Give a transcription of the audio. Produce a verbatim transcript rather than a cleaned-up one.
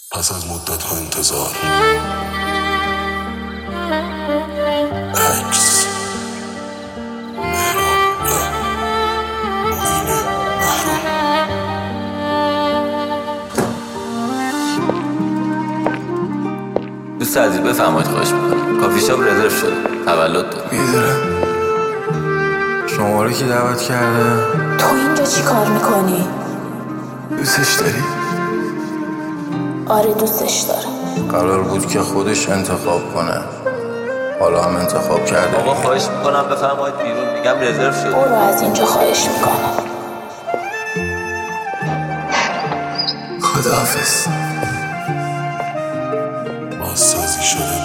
پس از مدت ها انتظار عکس مهراب ره معین محروم. دوست عزیز بفرمایید، خواهش میکنم. کافی شاپ رزرو شده، تولد داره. میدونم شما رو کی دعوت کرده؟ تو اینجا چی کار میکنی؟ دوستش داری؟ آره دوستش دارم. قرار بود که خودش انتخاب کنه، حالا هم انتخاب کرده. آقا خواهش میکنم بفرمایید بیرون، میگم رزرو شده. برو از اینجا، خواهش میکنم. خداحافظ. بازسازی شده